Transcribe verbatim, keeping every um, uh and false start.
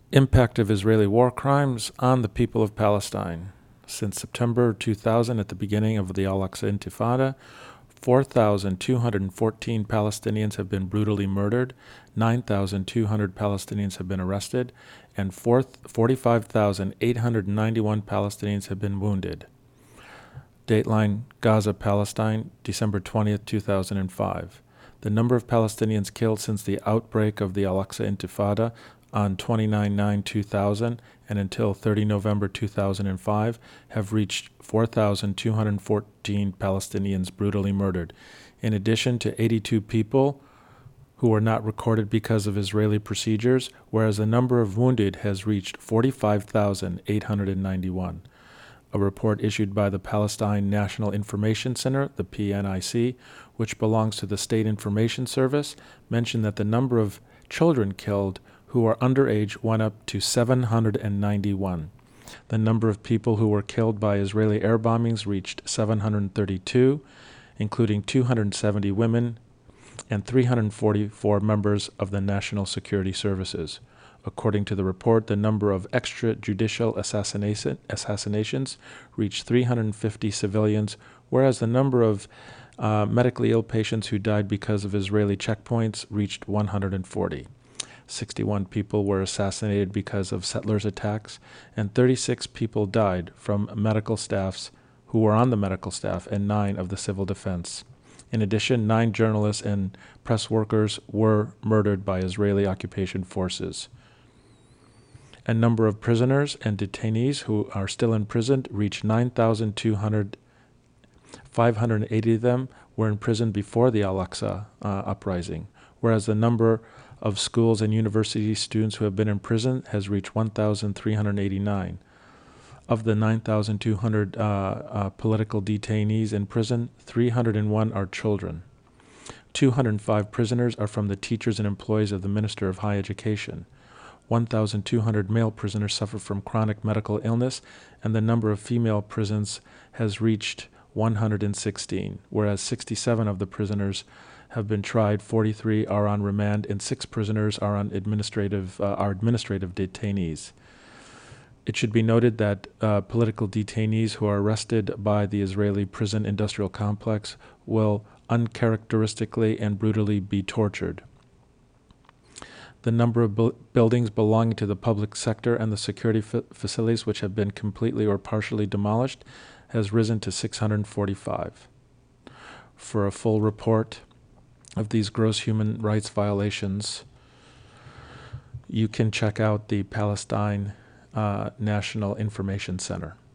Impact of Israeli war crimes on the people of Palestine. Since September two thousand, at the beginning of the Al-Aqsa Intifada, four thousand two hundred fourteen Palestinians have been brutally murdered, nine thousand two hundred Palestinians have been arrested, and forty-five thousand eight hundred ninety-one Palestinians have been wounded. Dateline Gaza, Palestine, December twentieth, two thousand five. The number of Palestinians killed since the outbreak of the Al-Aqsa Intifada on twenty-nine nine two thousand and until thirty November two thousand five have reached four thousand two hundred fourteen Palestinians brutally murdered, in addition to eighty-two people who were not recorded because of Israeli procedures, whereas the number of wounded has reached forty-five thousand eight hundred ninety-one. A report issued by the Palestine National Information Center, the P N I C, which belongs to the State Information Service, mentioned that the number of children killed who are underage went up to seven hundred ninety-one. The number of people who were killed by Israeli air bombings reached seven hundred thirty-two, including two hundred seventy women and three hundred forty-four members of the National Security Services. According to the report, the number of extrajudicial assassination, assassinations reached three hundred fifty civilians, whereas the number of uh, medically ill patients who died because of Israeli checkpoints reached one hundred forty. sixty-one people were assassinated because of settlers' attacks, and thirty-six people died from medical staffs who were on the medical staff, and nine of the civil defense. In addition, nine journalists and press workers were murdered by Israeli occupation forces. A number of prisoners and detainees who are still in prison reached nine thousand two hundred. five hundred eighty of them were in prison before the Al-Aqsa uh, uprising, whereas the number of schools and university students who have been in prison has reached one thousand three hundred eighty-nine. Of the nine thousand two hundred uh, uh, political detainees in prison, three hundred one are children. two hundred five prisoners are from the teachers and employees of the Minister of Higher Education. one thousand two hundred male prisoners suffer from chronic medical illness, and the number of female prisons has reached one hundred sixteen, whereas sixty-seven of the prisoners have been tried, forty-three are on remand, and six prisoners are on administrative uh, are administrative detainees. It should be noted that uh, political detainees who are arrested by the Israeli prison industrial complex will uncharacteristically and brutally be tortured. The number of bu- buildings belonging to the public sector and the security fa- facilities which have been completely or partially demolished has risen to six hundred forty-five. For a full report of these gross human rights violations, you can check out the Palestine uh, National Information Center.